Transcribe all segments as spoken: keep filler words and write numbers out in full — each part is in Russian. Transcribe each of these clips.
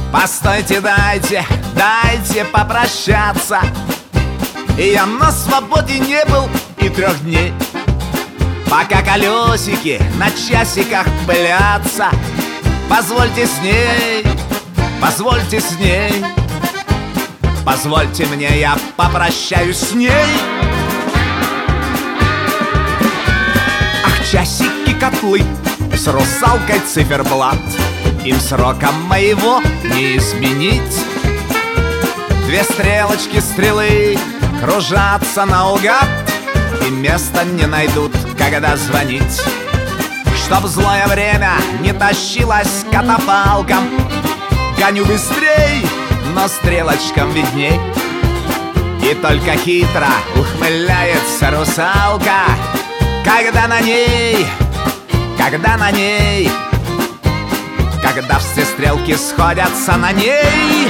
Постойте, дайте, дайте попрощаться. И я на свободе не был и трех дней, пока колесики на часиках пылятся. Позвольте с ней, позвольте с ней, позвольте мне, я попрощаюсь с ней. Ах, часики, котлы, с русалкой циферблат, им срока моего не изменить. Две стрелочки стрелы кружатся наугад и места не найдут, когда звонить. Чтоб злое время не тащилось катафалком, гоню быстрей, но стрелочкам видней. И только хитро ухмыляется русалка, когда на ней, когда на ней, когда все стрелки сходятся на ней.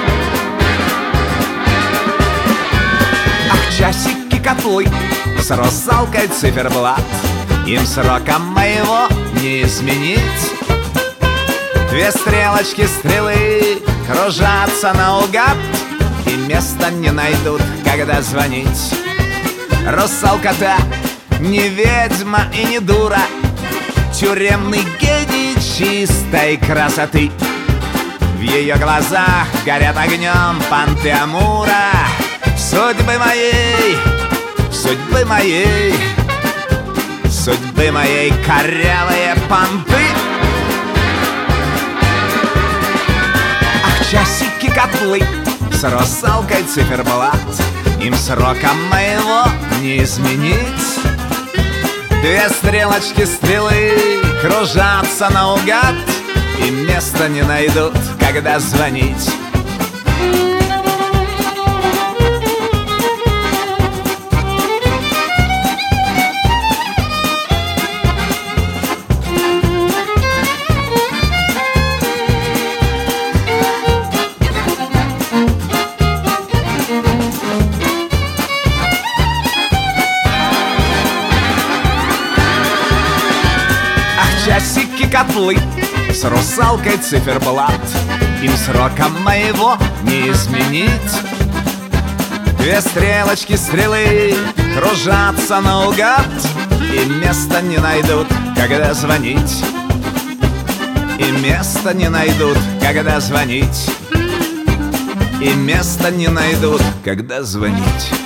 Ах, часики, котлы, с русалкой циферблат, им срока моего не изменить. Две стрелочки стрелы кружатся наугад и места не найдут, когда звонить. Русалка-то не ведьма и не дура, тюремный гений чистой красоты. В ее глазах горят огнем понты Амура. Судьбы моей, судьбы моей, судьбы моей корявые понты. Ах, часики, котлы, с русалкой циферблат, им срока моего не изменить. Две стрелочки стрелы кружатся наугад и места не найдут, когда звонить. Часики, котлы, с русалкой циферблат, им срока моего не изменить. Две стрелочки стрелы кружатся наугад и места не найдут, когда звонить. И места не найдут, когда звонить. И места не найдут, когда звонить.